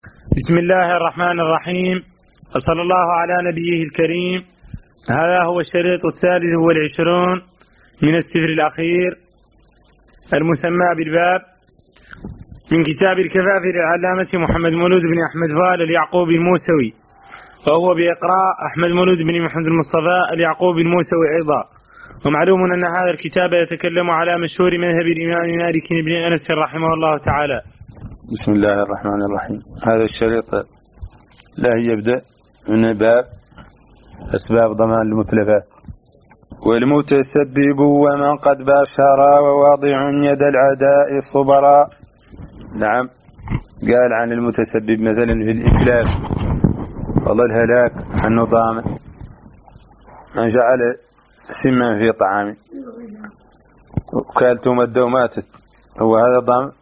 بسم الله الرحمن الرحيم، وصلى الله على نبيه الكريم. هذا هو الشريط 23 من السفر الأخير المسمى بالباب من كتاب الكفاف للعلامة محمد مولود بن أحمد فال اليعقوبي الموسوي، وهو بإقراء أحمد مولود بن محمد المصطفى اليعقوبي الموسوي أيضا. ومعلوم أن هذا الكتاب يتكلم على مشهور مذهب الإمام مالك بن أنس رحمه الله تعالى. بسم الله الرحمن الرحيم. هذا الشريط لا يبدأ من باب أسباب ضمان المتلفات. والمتسبب ومن قد باشر وواضع يد العداء صبرا. نعم، قال عن المتسبب مثلا في الإتلاف والله الهلاك أنه ضامن. من جعل سما في طعامه وكالته مده وماتت هو هذا ضامن.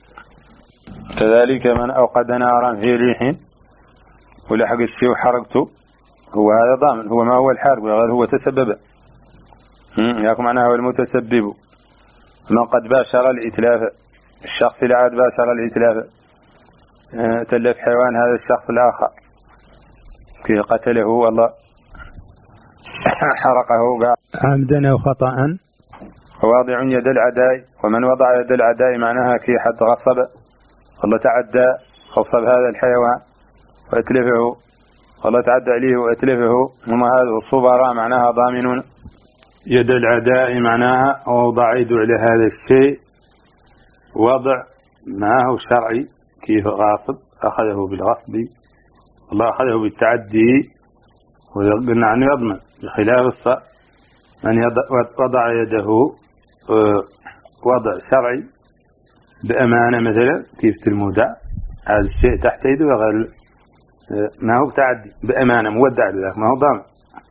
كذلك من أوقد نارا في ريح ولحق الشيء وحرقته هو هذا ضامن. هو ما هو الحارق غير هو تسبب. ياكم معناه هو المتسبب. من قد باشر الإتلاف، الشخص اللي عاد باشر الإتلاف تلف حيوان هذا الشخص الآخر كي قتله والله حرقه عمدا أو خطأ. وواضع يد العداء، ومن وضع يد العداء معناها كي حد غصب والله تعدى غصب هذا الحيوان واتلفه، والله تعدى عليه واتلفه، وما هذا الصبراء معناها ضامنون. يد العداء معناها وضع يده على هذا الشيء، وضع ما هو شرعي كيف غاصب أخذه بالغصب والله أخذه بالتعدي وقلنا عنه يضمن، بخلاف من وضع يده وضع شرعي بأمانة مثلا كيف المودع هذا الشيء تحت يده غير ما هو تعدي بأمانة مودع له ما هو ضامن.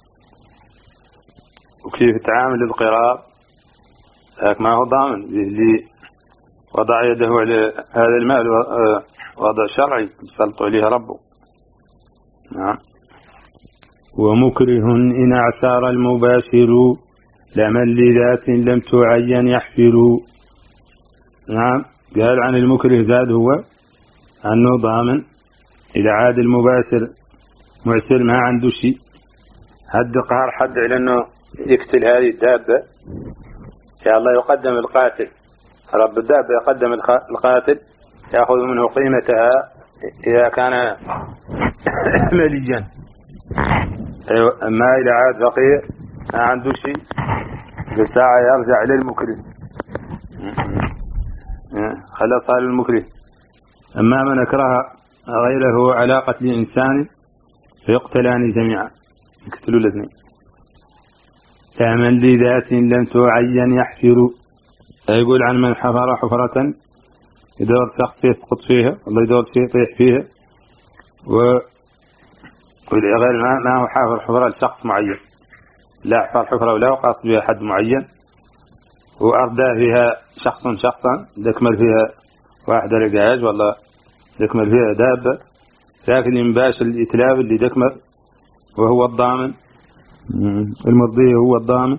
وكيف تعامل القرار ما هو ضامن اللي وضع يده على هذا المال وضع شرعي سلط عليه ربه. نعم. ومكره إن اعسار المباشر لمن لذات لم تعين يحفر. نعم، قال عن المكره زاد هو أنه ضامن إذا عاد المباشر معسر ما عنده شيء حد قهر حد على أنه يقتل هذه الدابة يا الله يقدم القاتل، رب الدابة يقدم القاتل يأخذ منه قيمتها إذا كان مليا. أما إذا عاد فقير ما عنده شيء بالساعة يرجع إلى المكره خلاص صار المكره. أما من أكره غيره على قتل إنسان فيقتلان جميعا، يقتلوا الاثنين. كمن لذات لم تعين يحفر، يقول عن من حفر حفرة يدور شخص يسقط فيها الله يدور شيء يطيح فيها غير ما هو حافر حفرة لشخص معين، لا حفر حفرة ولا قصد بها حد معين وأردى فيها شخصا دكمل فيها واحدة رجاج والله دكمل فيها دابة، لكن ينباش الإتلاف اللي دكمل وهو الضامن. المرضي هو الضامن.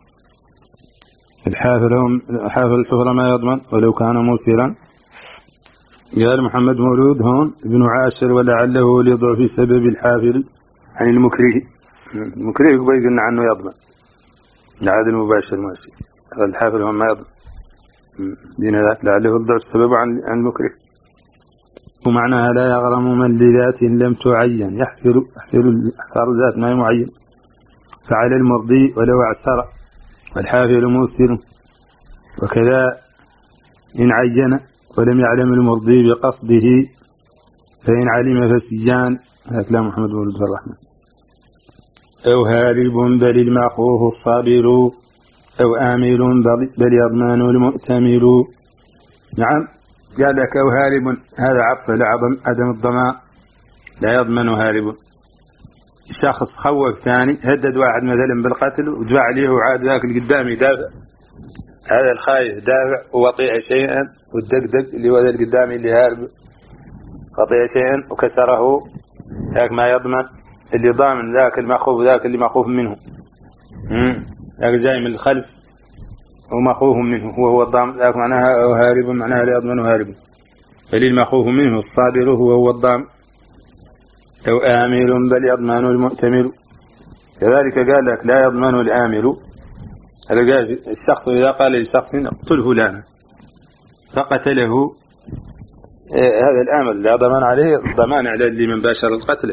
الحافر الحفرة ما يضمن ولو كان موسرا. قال محمد مولود هون ابن عاشر ولعله لضعف سبب الحافر عن المكره. المكره يقول قلنا عنه يضمن لعاد المباشر ماسي، الحافر هون ما يضمن بين ذاك لعله لضعف سبب عن المكره. ومعناها لا يغرم من لذات لم تعين يحفر ذات ما معين. فعلى المرضي ولو اعسر والحافر موسر. وكذا إن عين ولم يعلم المرضي بقصده فإن علم فسيان. هذا كلام محمد مولود الرحمن. أو هارب بل المأخوه الصابر أو آمل بل يضمن المؤتمر. نعم، قال لك أو هارب هذا عطف لعدم الضمان لا يضمن هارب. شخص خوف ثاني هدد واحد مثلا بالقتل ودفع عليه وعاد ذاك القدام يدافع، هذا الخايف دافع ووطيع شيئا والدقدق اللي هو ذا القدامي اللي هارب وطيع شيئا وكسره ذاك ما يضمن. اللي ضامن ذاك المخوف ذاك اللي مخوف منه ذاك جاي من الخلف ومخوف منه هو الضامن ذاك معناها هارب معناها لا يضمن هارب. فللمخوف منه الصابر هو الضام أو آمل بل يضمن المؤتمل. كذلك قال لك لا يضمن الآمل. هذا قال الشخص إذا قال لشخص اقتل فلانا فقتله، هذا الآمل لا ضمان عليه، ضمان على اللي من باشر القتل.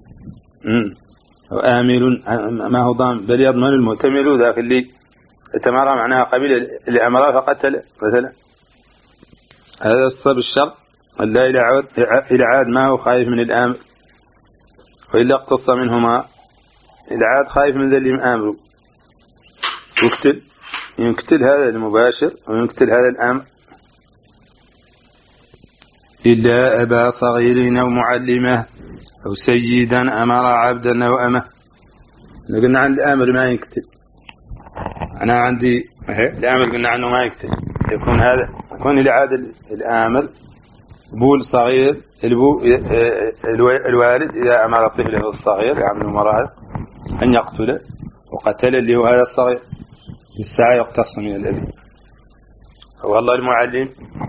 وآمل ما هو ضام بل يضمن المؤتمل، ذاك اللي تمارى معناها قبيل الأمر فقتل مثلا. هذا الصب الشر لا إلى عاد ما هو خايف من الآمل، وإلا اقتص منهما إلى عاد خايف من ذا اللي مآمره يقتل هذا المباشر ويقتل هذا الآمر. إلا أبا صغير أو معلمه أو سيدا أمر عبدا أو أمه. قلنا عن الآمر ما يقتل، أنا عندي الآمر قلنا عنه ما يقتل، يكون هذا يكون إلى عاد الآمر بول صغير الوالد إذا أمر طفله الصغير يعمل مراهق أن يقتله وقتل اللي هو هذا الصغير بالساعة يقتص من الأبي. والله المعلم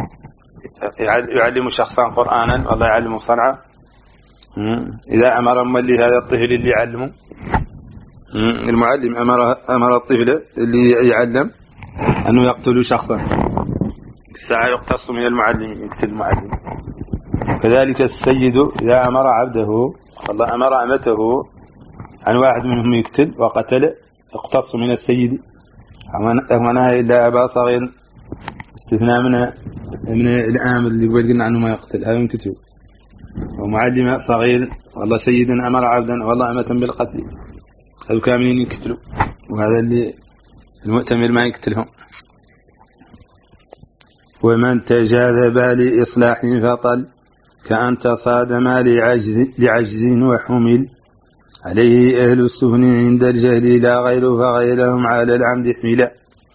يعلم شخصا قرآنا والله يعلم صنعة، إذا أمر مولي هذا الطفل اللي يعلمه، المعلم أمر الطفل اللي يعلم أنه يقتل شخصا الساعة يقتص من المعلم يقتل المعلم. كذلك السيد إذا أمر عبده والله أمر أمته عن واحد منهم يقتل وقتل يقتص من السيد. أمنها إلا أبا صغير استثناء من الآمر اللي قلنا عنه ما يقتل، هذا ينكتب. ومعلم صغير والله سيدا أمر عبدا والله أمة بالقتل، هذا كاملين يقتلوا، وهذا اللي المؤتمر ما يقتلهم. ومن تجاذب لإصلاح فطل كأن تصادم لعجز وحمل عليه أهل السفن عند الجهل لا غير فغيرهم على العمد حملا.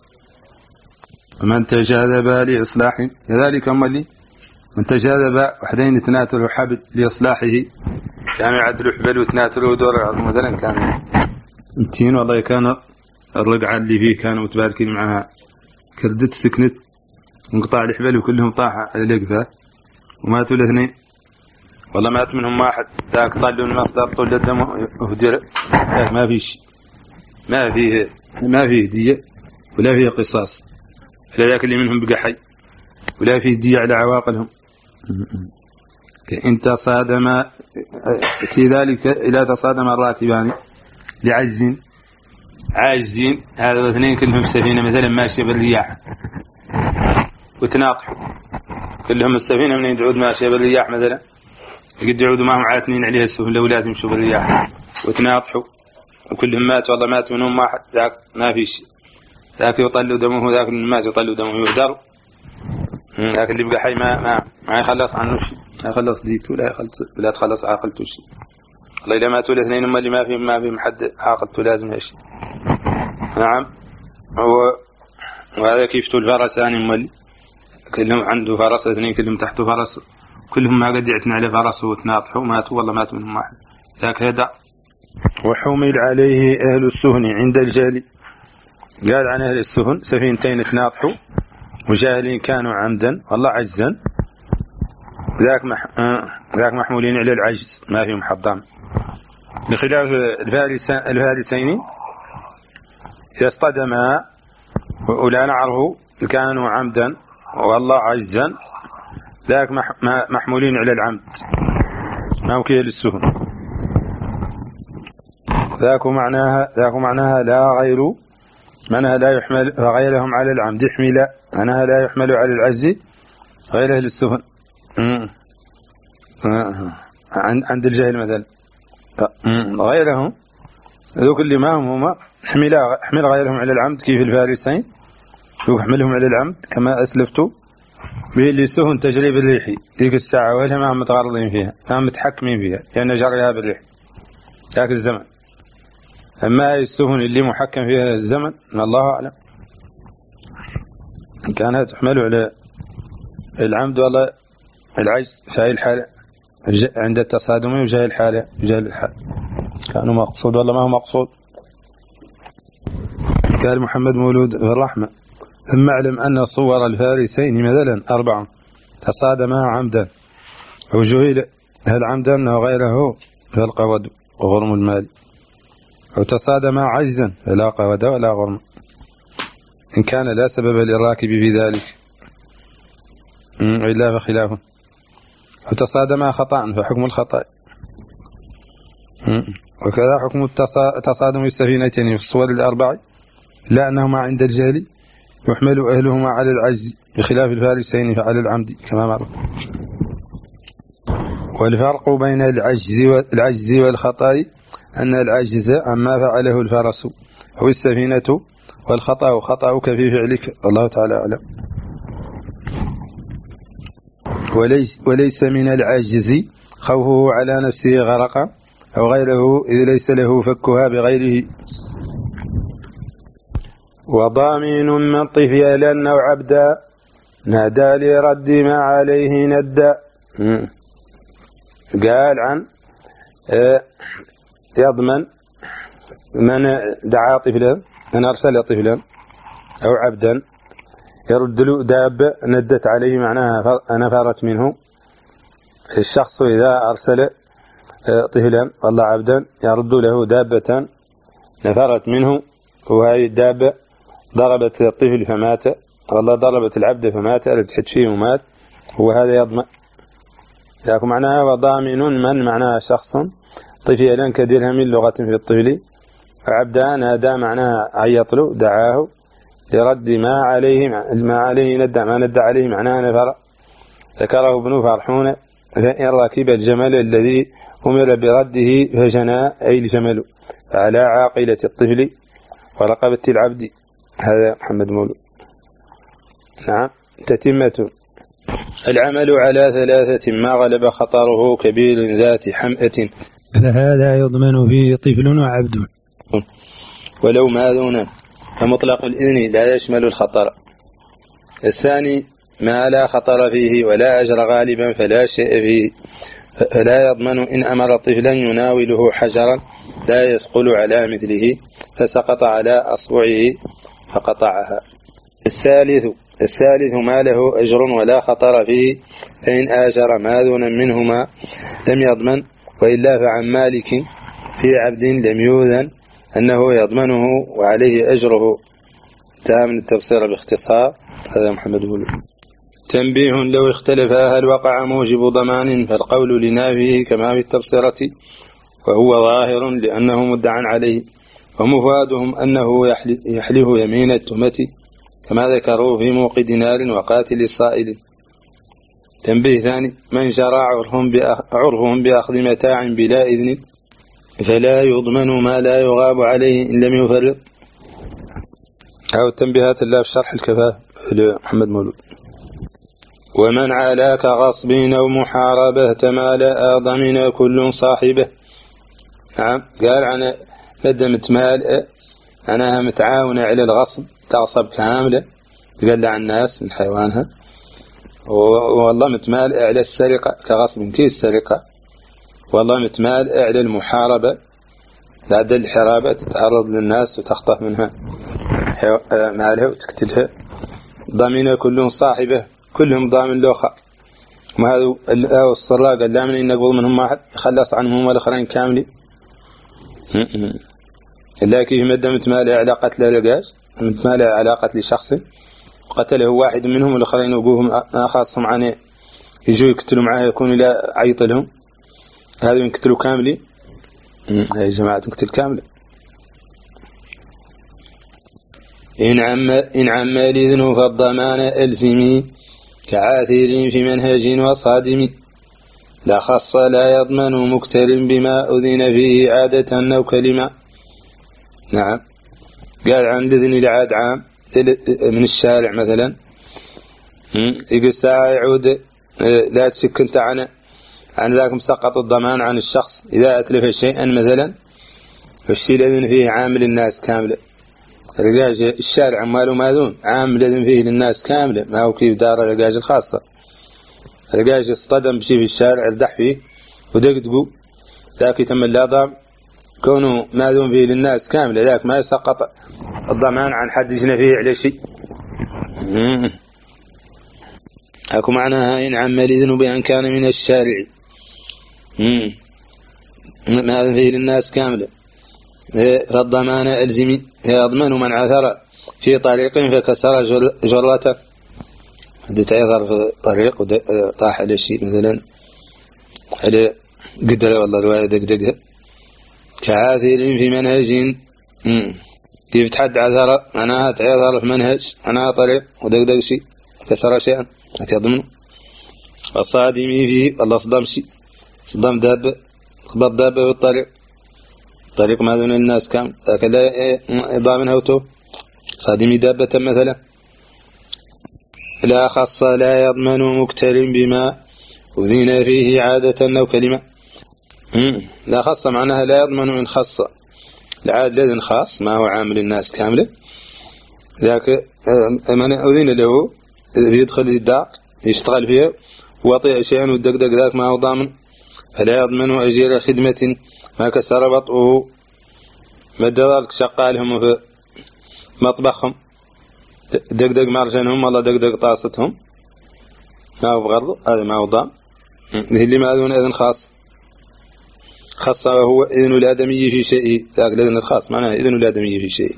ومن تجاذب لإصلاح كذلك من تجاذب وحدين اثناتل حبل لإصلاحه كانوا يعدلوا حبل واثناتل دور مثلا كانوا امتين والله كان الرقعة اللي فيه كانوا متباركين معها كردت سكنت انقطاع الحبل وكلهم طاح على الأقفة وماتوا الاثنين. والله مات منهم واحد ذاك طلوا المصدر طول الدم وفجر، ما في شيء، ما فيه دية ولا فيه قصاص، لا ذاك اللي منهم بقى حي ولا فيه دية على عواقلهم. إن تصادم كذلك إذا تصادم الراكبان عاجزين هذا الاثنين كلهم سفينة مثلا ماشية بالرياح وتناطحوا كلهم السفينة من يدعود ماشية بالرياح مثلا يقد يعودوا معهم عاتنين عليها السفن لو لازم يمشوا بالرياح وتناطحوا وكلهم مات والله مات منهم واحد ذاك ما في شيء، ذاك يطلوا دمه ذاك المات يطلوا دمه يهدر، ذاك اللي بقى حي ما يخلص عنه شيء، ما يخلص ديته لا تخلص عاقلته شيء. الله إذا ماتوا الاثنين هم اللي ما في حد عاقلته لازم يشي. نعم. وهذا كيف تقول فرسان هم كلهم عنده فرس اثنين كلهم تحته فرس كلهم ما قد يعتنى على فرس وتناطحوا ماتوا والله مات منهم واحد ذاك هدى. وحمل عليه أهل السفن عند الجهل، قال عن أهل السفن سفينتين تناطحوا وجاهلين كانوا عمدا والله عجزا، ذاك محمولين على العجز ما فيهم حضام، بخلاف الفارسين إذا اصطدما ولا نعره كانوا عمدا والله عجزا، ذاك محمولين على العمد ما هو كيه للسفن. ذاك معناها لا غير معناها لا يحمل غيرهم على العمد يحمل معناها لا يحمل على العجز غيره للسفن. عند الجهل مثلا غيرهم ذوك اللي ما هم حمل غيرهم على العمد كيف الفارسين يحملهم على العمد كما أسلفتوا به اللي السفن تجري بالريح ذيك الساعة ولا ما هم متغرضين فيها ما متحكمين فيها لأن جريها بالريح ذاك الزمن. أما السفن اللي محكم فيها الزمن الله أعلم كانت تحمل على العمد والله العجز في هذه الحالة عند التصادم وجاه الحالة كانوا مقصود والله ما هو مقصود. قال محمد مولود في الرحمة ثم اعلم أن صور الفارسين مثلا 4 تصادما عمدا أو جهل هل عمدا أو غيره فالقود وغرم المال، أو تصادما عجزا فلا قود ولا غرم إن كان لا سبب للراكب في ذلك إلا فخلافه، أو تصادما خطأ فحكم الخطأ، وكذا حكم تصادم السفينتين في الصور الأربع، لا أنهما عند الجهل يحمل أهلهما على العجز بخلاف الفارسين فعلى العمد كما مر. والفرق بين العجز والخطأ أن العجز عما فعله الفرس أو السفينة، والخطأ خطأك في فعلك، الله تعالى أعلم. وليس من العاجز خوفه على نفسه غرقا أو غيره إذ ليس له فكها بغيره. وضامن من طفيلا أو عبدا نادى لرد ما عليه ندى. قال عن يضمن من دعا طفلا، من أرسل طفلا أو عبدا يرد له دابة ندت عليه معناها نفرت منه. الشخص إذا أرسل طفلا والله عبدا يرد له دابة نفرت منه، وهذه الدابة ضربت الطفل فمات، والله ضربت العبد فمات، ألتحت فيه ومات، وهذا يضمن. لكن معناها وضامن من معناها شخص طفلا كدرهم اللغة في الطفل، عبدا نادى معناها عيط له دعاه لرد ما عليه ندى، ما ندى عليه معناها نفر. ذكره ابن فرحون فإن ركب الجمل الذي أمر برده فجنى أي الجمل على عاقلة الطفل ورقبة العبد. هذا محمد مولود. نعم. تتمة. العمل على ثلاثة ما غلب خطره كبير ذات حمأة، فهذا يضمن فيه طفل وعبد. ولو ماذونا فمطلق الإذن لا يشمل الخطر. الثاني ما لا خطر فيه ولا أجر غالبا فلا شيء فيه، فلا يضمن إن أمر طفلا يناوله حجرا لا يثقل على مثله فسقط على أصبعه فقطعها. الثالث ما له أجر ولا خطر فيه، فإن آجر ماذونا منهما لم يضمن، وإلا فعن مالك في عبد لم يوذن أنه يضمنه وعليه أجره. تام التفسير باختصار. هذا محمد بن. تنبيه: لو اختلف هل وقع موجب ضمان فالقول لنافيه كما في التبصرة، وهو ظاهر لأنه مدعى عليه، ومفادهم أنه يحلف يمين التهمة كما ذكروا في موقد نار وقاتل الصائل. تنبيه ثاني: من جرى عرفهم بأخذ متاع بلا إذن فلا يضمن ما لا يغاب عليه إن لم يفرط. أو التنبيهات الله في شرح الكفاف لمحمد مولود. ومن علاك غصب أو محاربة تمال ضمن كل صاحبه. نعم. قال عن قدمت مال أنها متعاونة على الغصب، تغصب كاملة تقلع الناس من حيوانها، والله متمال على السرقة كغصب كيس السرقة، والله متمال على المحاربة بعد الحرابة تتعرض للناس وتخطف منها مالها وتقتلها. ضمن كل صاحبه كلهم ضامن لوخة، وهذا الصراء قال لا من إن نقبض منهم واحد يخلص عنهم والآخرين كاملين. إلا كيف مدى متمالة على قتل لقاش، متمالة على قتل شخص قتله واحد منهم والآخرين وقوهم خاصهم عنه يجوا يقتلوا معاه يكونوا لا عيط لهم، هذا ينقتلوا كاملين. هاي جماعة تقتل كاملة. إن عم الإذن فالضمان ألزمي كعاثر في منهج وصادم، لا خص لا يضمن مكتل بما أذن فيه عادة أو كلمة. نعم. قال عن الإذن لعاد عام من الشارع مثلا، يقول ساعة يعود لا تشك انت عن ذاك مسقط الضمان عن الشخص إذا أتلف شيئا مثلا، فالشيء الذي فيه عامل الناس كاملة. الشارع ماله ماذون عامل الذي فيه للناس كاملة، ما هو كيف دار الرقاج الخاصة. الرقاج اصطدم بشيء في الشارع ردح فيه ودقدقوا، ذاك يتم اللضام كونه ماذون فيه للناس كاملة، ذاك ما يسقط الضمان عن حد يجنى فيه على شيء. أكو معناها إن عم الإذن بأن كان من الشارع هذا فيه للناس كاملة. فالضمان ألزمي يضمن من عثر في طريق فكسر جرته، حد تعثر في طريق وطاح على شيء مثلا على قدرة والله رواية دقدقها كعاثر في منهج كيف تحد عثر معناها تعثر في منهج معناها طريق ودقدق شيء كسر شيئا يضمن. الصادم فيه والله صدم شيء صدم دابة خبط دابة بالطريق طريق ما دون الناس كام هكذا ضامن هوته صادم دابة مثلا. لا خص لا يضمن مكتل بما أذن فيه عادة أو كلمة. لا خص معناها لا يضمن إن خص العاد لذن خاص ما هو عامل الناس كاملة ذاك من أذن له يدخل الدار يشتغل فيها وطيع شيئا والدقدق ذاك ما هو ضامن. فلا يضمن أجير خدمة ما كسر بطئه مدرك شقالهم في مطبخهم دقدق مرجنهم والله دقدق طاستهم ما هو بغرض هذا ما هو ضامن. اللي ما دون إذن خاص خاص وهو إذن الآدمي في شيء ذاك الإذن الخاص معناه إذن الآدمي في شيء.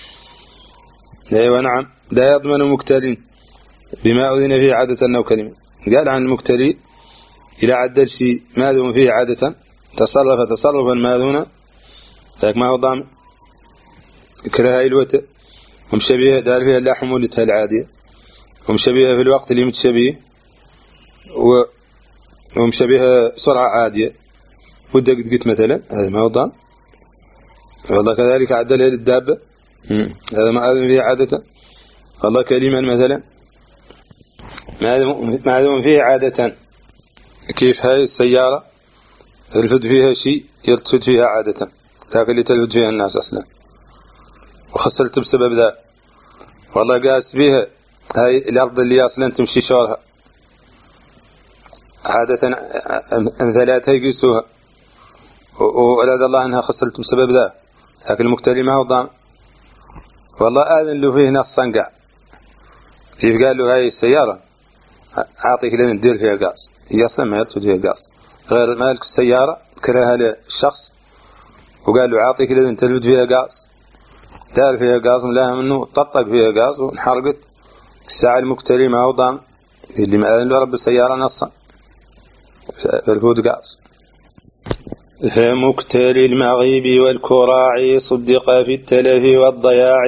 أيوة نعم. لا يضمن مكتل بما أذن فيه عادة أو كلمة. قال عن المكتل إلى عدل شيء ما دون فيه عادة تصرفا ما دون ذاك ما هو ضامن. كراهة الوتر ومشبيه دار فيها لا حمولتها العادية ومشبيه في الوقت اللي متشبيه ومشبيه سرعة عادية ودقت مثلا هذا ما هو ضامن. والله كذلك عدلها للدابة هذا ما أذن فيه عادة. والله كلمة مثلا ما أذن فيه عادة كيف هاي السيارة يلفت فيها شيء يلتفت فيها عادة ذاك اللي تلفت فيها الناس أصلا وخسرت بسبب ذا. والله قاس بيها هاي الأرض اللي أصلا تمشي شورها عادة أمثالاتها يقيسوها وأراد الله أنها خسرت بسبب ذا لكن المكتل ما هو ضامن. والله آذن له فيه نصا قاع كيف قال له هاي السيارة أعطيك لنا ندير فيها قاس هي أصلا ما يلتفت فيها قاس غير مالك السيارة كرهها للشخص وقال له أعطيك لنا تلفت فيها قاس دار فيها قاس ملاها منه ططق فيها قاس وانحرقت الساعة المكتري ما هو ضامن اللي ما أذن له رب السيارة نصا فالفود قاس. فمكتري المغيب والكراع صدق في التلف والضياع.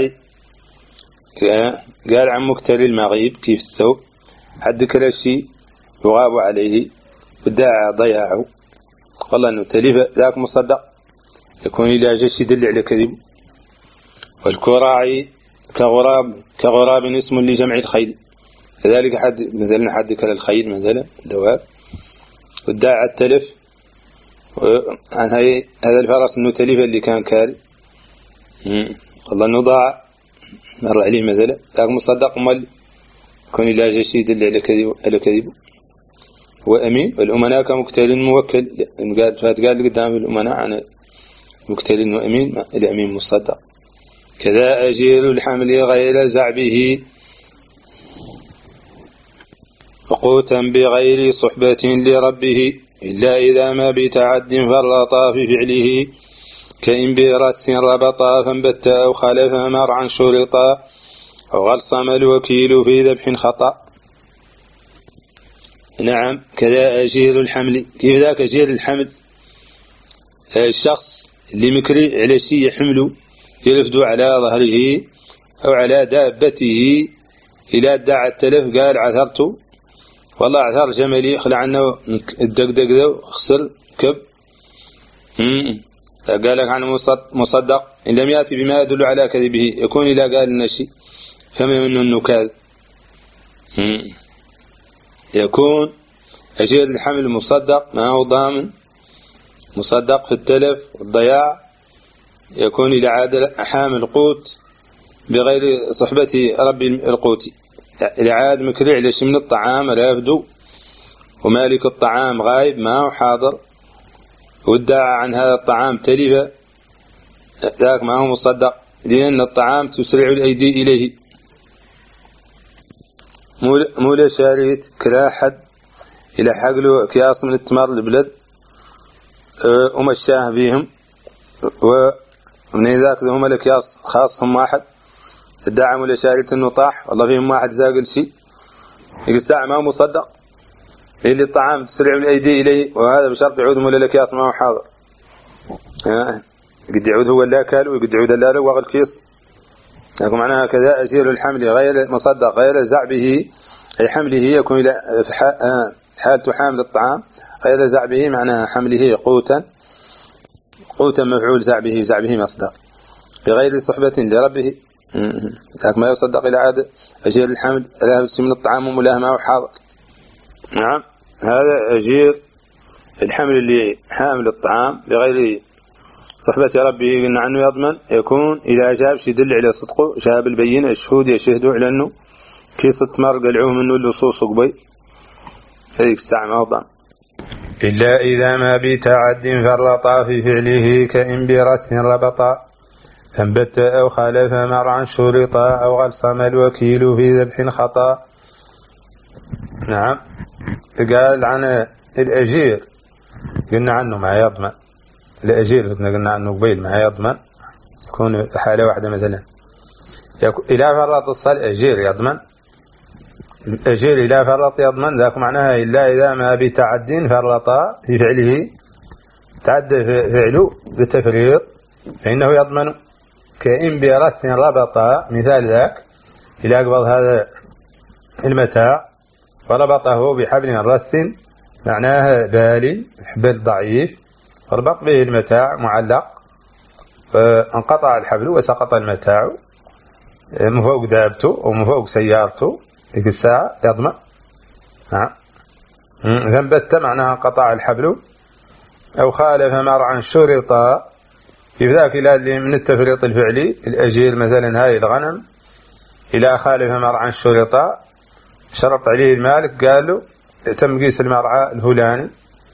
قال عن مكتري المغيب كيف الثوب حد كل شيء يغاب عليه وداع ضياعه والله أنه تلف ذاك مصدق يكون إلى جيش يدل على كذب. والكراع كغراب اسم لجمع الخيل كذلك مثلا حد كل الخيل مثلا دواب وداع التلف عن هذا الفرس انه تلف اللي كان كاري والله انه ضاع مر عليه مثلا ذاك مصدق مال يكون إلى جيش يدل على كذب. وأمين والأمناء كمكتل موكل فاتقال قدام الأمناء عن مكتل وأمين الأمين مصدق. كذا أجير الحمل غير زعبه قوتا بغير صحبة لربه إلا إذا ما بتعد فرطا في فعله كإن برث ربطا فانبت أو خلف مرعا شرطا أو غلصم الوكيل في ذبح خطأ. نعم. كذا أجير الحمل كيف ذاك أجير الحمل الشخص اللي مكري على شيء يحمله يلفد على ظهره أو على دابته إلى داع التلف قال عثرته والله عثر جملي خلع عنه الدقدق ذو خسر كب قال لك عنه مصدق إن لم يأتي بما يدل على كذبه يكون إذا قال النشي فما منه النكاذ يكون أجير الحمل مصدق ما هو ضامن مصدق في التلف والضياع يكون إلى عادل حامل قوت بغير صحبة رب القوت إلى عاد مكرع لش من الطعام لا يبدو ومالك الطعام غايب ما هو حاضر وادعى عن هذا الطعام تلف ذاك ما هو مصدق لأن الطعام تسرع الأيدي إليه. مولا شاريت كلا حد إلى حقله كياس من التمر البلد ومشاه بيهم، ومن ذاك هم الأكياس خاصهم واحد ادعى مولا شاريت إنه طاح والله فيهم واحد زاقل شيء، يقول الساعة ما هو مصدق اللي الطعام تسرع من الأيدي إليه، وهذا بشرط يعود مولا الأكياس ما هو حاضر، قد يعود هو اللي أكل وقد يعود اللي لوغ الكيس. لكن معناها كذا أجير الحمل غير مصدق غير زعبه، أي حمله يكون إلى حالة حامل الطعام، غير زعبه معناها حمله قوتا مفعول زعبه مصدر بغير صحبة لربه، لكن ما يصدق إلى عادة أجير الحمل لا من الطعام وملاهمة وحاضر. نعم، هذا أجير الحمل اللي حامل الطعام بغير صحبة ربه قلنا عنه يضمن يكون إذا جاب شي يدل على صدقه، جاب البينة الشهود يشهدوا على أنه كيس التمر قلعوه منه اللصوص قبي هذيك الساعة ما ضمن، إلا إذا ما بتعد فرطا في فعله كإن برث ربطا أنبت أو خالف مرعا شرطا أو غلصم الوكيل في ذبح خطا. نعم، قال عن الأجير قلنا عنه ما يضمن، الأجير قلنا عنه قبيل ما يضمن، يكون حالة واحدة مثلا إذا فرط الصلاة أجير يضمن، الأجير إذا فرط يضمن، ذاك معناها إلا إذا ما بتعد فرط في فعله، تعدى فعله بتفريط فإنه يضمن كإن برث ربط، مثال ذاك إذا أقبض هذا المتاع فربطه بحبل رث معناها بالي حبل ضعيف، فربط به المتاع معلق فانقطع الحبل وسقط المتاع من فوق دابته ومن فوق سيارته، ذيك الساعة يضمن. نعم، ذنبت معناها انقطع الحبل، أو خالف مرعا شرطا في ذاك إلى من التفريط الفعلي، الأجير مثلا هاي الغنم إلى خالف مرعا شرطا شرط عليه المالك قال له تم قيس المرعى الفلاني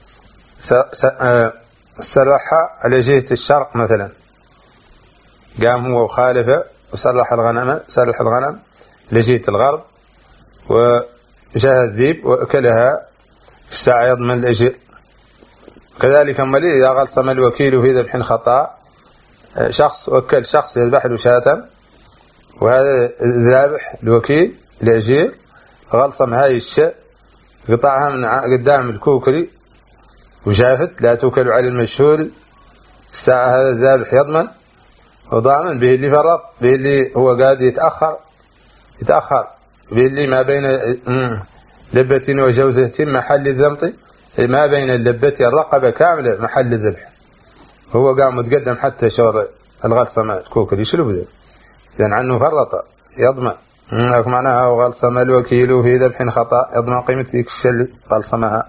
سرحها على جهة الشرق مثلا، قام هو وخالفه وسرح الغنم لجهة الغرب وجاء الذيب وأكلها الساعة يضمن الأجير. كذلك ملي إذا غلصم الوكيل في ذبح خطأ، شخص وكل شخص يذبح له شاة، وهذا الذابح الوكيل الأجير غلصم هاي الشاة قطعها من قدام الكوكري وشافت لا توكل على المشهور، الساعة هذا الذابح يضمن وضامن به اللي فرط، به اللي هو قاعد يتأخر به اللي ما بين لبة وجوزة محل الذمط، ما بين اللبة الرقبة كاملة محل الذبح، هو قام متقدم حتى شور الغلصم الكوكري شلو ذا، إذن عنه فرط يضمن. معناها وغلصم الوكيل في ذبح خطأ يضمن قيمة ذيك الشل غلصمها.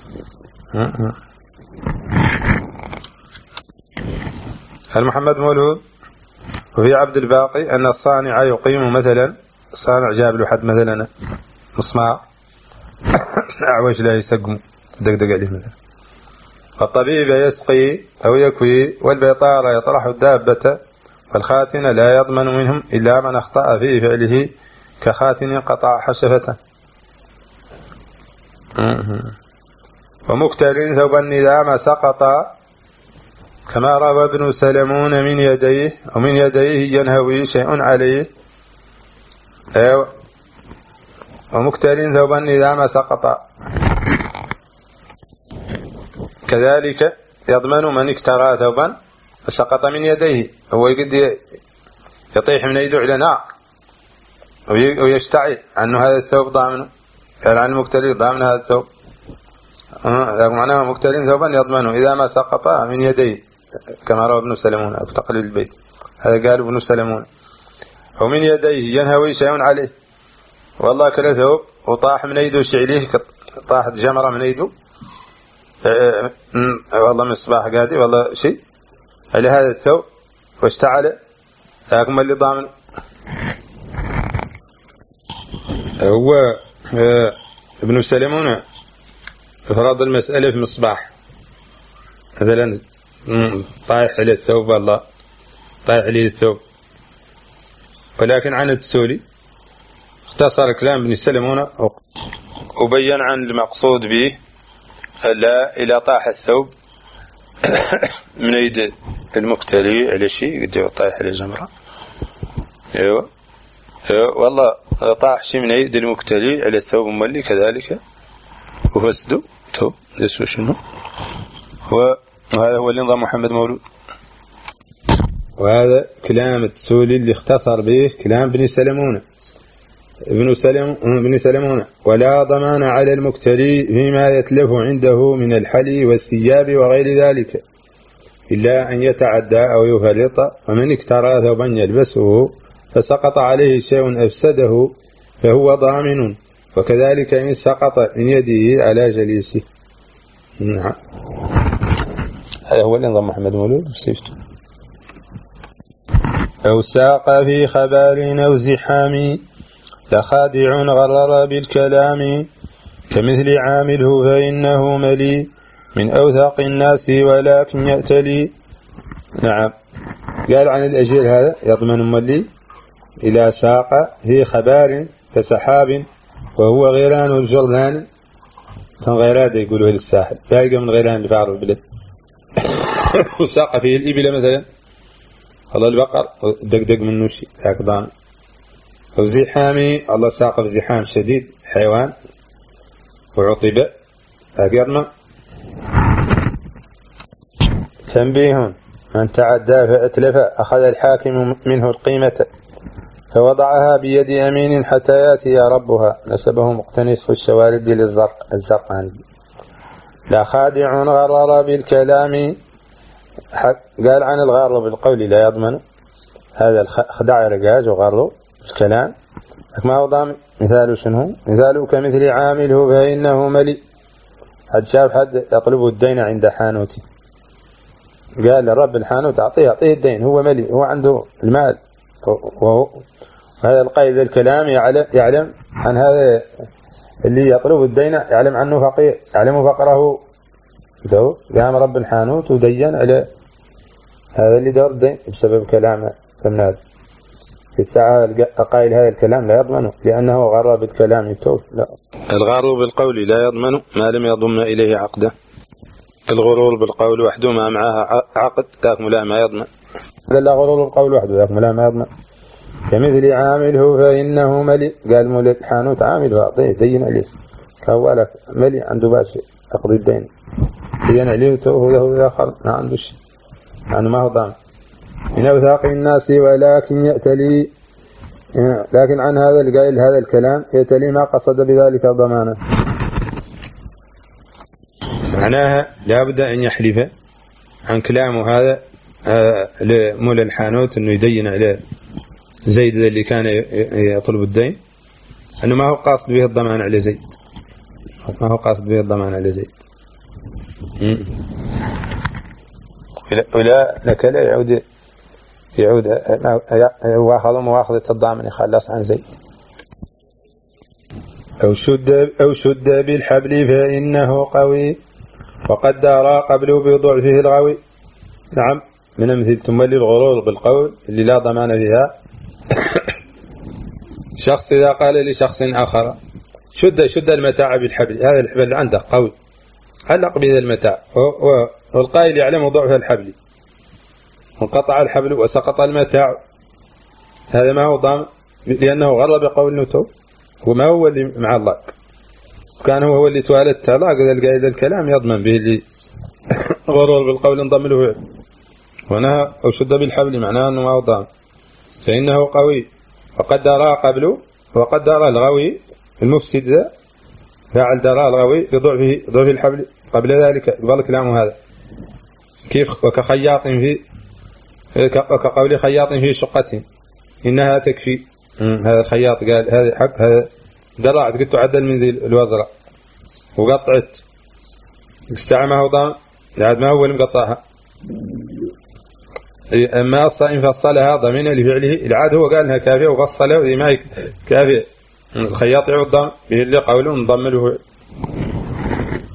هل محمد مولود وفي عبد الباقي أن الصانع يقيم مثلا، الصانع جاب له حد مثلا مصمار أعوج لا يسقم دقدق عليه مثلا، والطبيب يسقي أو يكوي، والبيطار يطرح الدابة، والخاتن لا يضمن منهم إلا من أخطأ في فعله كخاتن قطع حشفته. ومكتر ثوبا إذا ما سقط كما روى ابن سلمون من يديه، ومن يديه ينهوي شيء عليه. ومكتر ثوبا إذا ما سقط كذلك يضمن من اكترى ثوبا فسقط من يديه، هو يقد يطيح من يده على نار ويشتعي أنه هذا الثوب ضامنه، قال عن المكتري ضامن هذا الثوب، معناه مكترين ثوبا يضمنه إذا ما سقط من يديه كما روى ابن سلمون أو تقليل البيت، هذا قال ابن سلمون. ومن يديه ينهوي شيء عليه، والله كلا ثوب وطاح من يده شعليه، طاحت جمرة من يده، والله مصباح قادي والله شيء على هذا الثوب واشتعل، لكن اللي ضامن هو ابن سلمون فرض المسألة في مصباح مثلا طايح على الثوب، والله طايح عليه الثوب، ولكن عن التسولي اختصر كلام ابن سلمون وبين عن المقصود به لا إلى طاح الثوب من يد المكتلي على شيء قد طايح على جمرة. ايوه والله طاح شيء من يد المكتلي على الثوب مولي كذلك وفسده تو ليش شنو. وهذا هو اللي نظام محمد مولود. وهذا كلام التسولي اللي اختصر به كلام ابن سلمون. ولا ضمان على المكتلي فيما يتلف عنده من الحلي والثياب وغير ذلك إلا أن يتعدى أو يفرط. ومن اكترى ثوبا يلبسه فسقط عليه شيء أفسده فهو ضامن. وكذلك إن سقط من يده على جليسه. نعم هذا هو النظام محمد مولود بصفته. أو ساق في خبال أو زحام لخادع غرر بالكلام كمثل عامله فإنه ملي من أوثق الناس ولكن يأتلي. نعم قال عن الأجير هذا يضمن ملي إلى ساق في خبار كسحاب وهو غيران الجرذان غيرات يقولوا للساحل باقي من غيران اللي بعرف البلد. وساق فيه الإبل مثلا الله البقر دقدق منه شيء ذاك ضامن. وزحامي الله ساق في زحام شديد حيوان وعطب أقرنا. تنبيه من تعدى فأتلف أخذ الحاكم منه القيمة فوضعها بيد أمين حتى يأتي ربها. نسبه مقتنص الشوارد للزرقاني. لا خادع غرر بالكلام قال عن الغار بالقول لا يضمن. هذا الخدع رجاج وغر بالكلام ما هو ضامن. مثاله شنو؟ مثاله كمثل عامله فإنه ملي. حد شاف حد يطلب الدين عند حانوتي قال لرب الحانوت أعطيه الدين هو ملي هو عنده المال. وهذا القيد الكلام يعلم عن هذا اللي يطلب الدين يعلم عنه فقير يعلم فقره. قام رب الحانوت ودين على هذا اللي دار الدين بسبب كلامه. فمن في الساعة قائل هذا الكلام لا يضمنه لأنه غر بالكلام يتوف. لا الغار بالقول لا يضمن ما لم يضم إليه عقده. الغرور بالقول وحده ما معها عقد ذاك لا ما يضمن. لا غرور القول وحده ذاك لا ما يضمن. كمثل عامله فإنه ملي قال مولد حانوت عامل فأعطيه دين عليه فهو لك ملي عنده باس أقضي الدين دين عليه وتوه له آخر ما عنده شيء يعني ما هو ضامن. من أوثاق الناس ولكن يأتلي. لكن عن هذا القائل هذا الكلام يأتلي ما قصد بذلك ضمانه. معناها لابد أن يحلف عن كلامه هذا لمولى الحانوت أنه يدين عليه زيد اللي كان يطلب الدين أنه ما هو قاصد به الضمان على زيد. ما هو قاصد به الضمان على زيد. ولا لك لا يعود واخذ مواخذة الضامن يخلص عن زيد. أو شد بالحبل فإنه قوي وقد دار قبله بضعفه الغوي. نعم من أمثلة تملي الغرور بالقول اللي لا ضمان فيها. شخص إذا قال لشخص آخر شد المتاع بالحبل هذا الحبل عندك قوي علق به المتاع والقائل يعلم ضعف الحبل انقطع الحبل وسقط المتاع هذا ما هو ضامن لأنه غر بقول نتو وما هو اللي مع الله كان هو اللي توالدت الله قد القائد الكلام يضمن به اللي غرور بالقول انضم له. ونهى أو شد بالحبل معناه أنه ما هو ضامن فإنه قوي وقد دار قبله وقد دار الغوي المفسد ذا فعل دار الغوي بضعف الحبل قبل ذلك قبل كلامه هذا كيف وكخياط في وكقول خياط في شقته إنها تكفي. هذا الخياط قال هذا حق هذا درعت قلت عدل من ذي الوزرة وقطعت استعمه ضام يعني ما هو اللي مقطعها. أما الصائم فصلها ضمين لفعله العاد هو قال انها كافية وفصلها وذي ما كافية. الخياط يعود ضم به اللي قوله نضم له